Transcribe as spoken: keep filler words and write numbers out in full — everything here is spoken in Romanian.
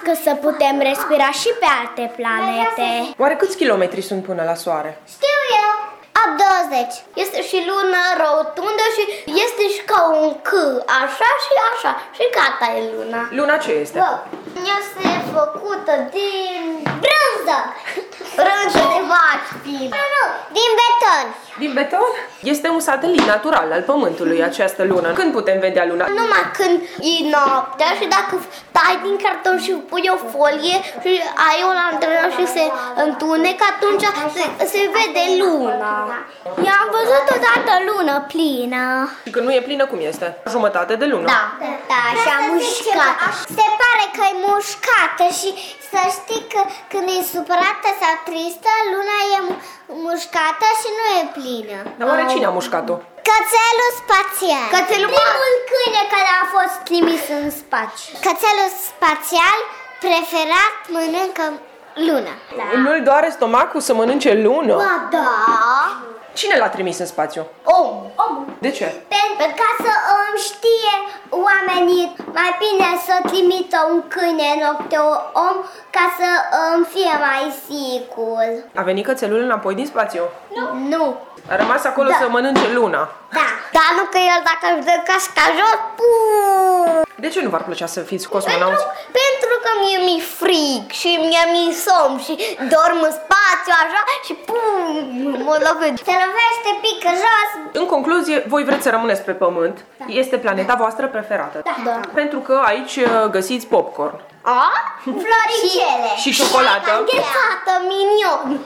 că să putem respira și pe alte planete. Oare câți kilometri sunt până la Soare? Știu eu! A douăzeci. Este și lună rotundă și este și ca un C, așa și așa. Și gata e luna. Luna ce este? Este făcută din brânză. Brânză de vaci. Nu, nu, din beton. Din beton? Este un satelit natural al Pământului această lună. Când putem vedea luna? Numai când e noaptea și dacă tai din carton și pui o folie și ai o lanternă și se întunecă, atunci se, se vede luna. Eu am văzut odată lună plină. Și când nu e plină, cum este? Jumătate de lună? Da, da, și am mușcat. Se pare că e mușcată și să știi că când e supărată sau tristă, luna e mușcată și nu e plină. Dar oare cine a mușcat-o? Cățelul spațial. Cățelul primul câine care a fost trimis în spațiu. Cățelul spațial preferat mănâncă luna. Da. Nu-l doare stomacul să mănânce lună? Ba da. Cine l-a trimis în spațiu? Om. Om. De ce? Pentru ca să um, știe oamenii mai bine să trimită un câine în loc de om ca să um, fie mai sigur. A venit cățelul înapoi din spațiu? Nu. Nu. A rămas acolo Da. să mănânce luna. Da. Dar nu că el dacă își dă casca jos, puu! De ce nu v-ar plăcea să fiți cosmonauți? Pentru, pentru că mie mi-e frig și mie mi-e somn și dorm în spațiu așa și pum, mă lovesc. Se lovește, pică jos. În concluzie, voi vreți să rămâneți pe Pământ. Da. Este planeta voastră preferată. Da. Da. Pentru că aici uh, găsiți popcorn. A? Floricele. Și ciocolată. Înghețată, minion.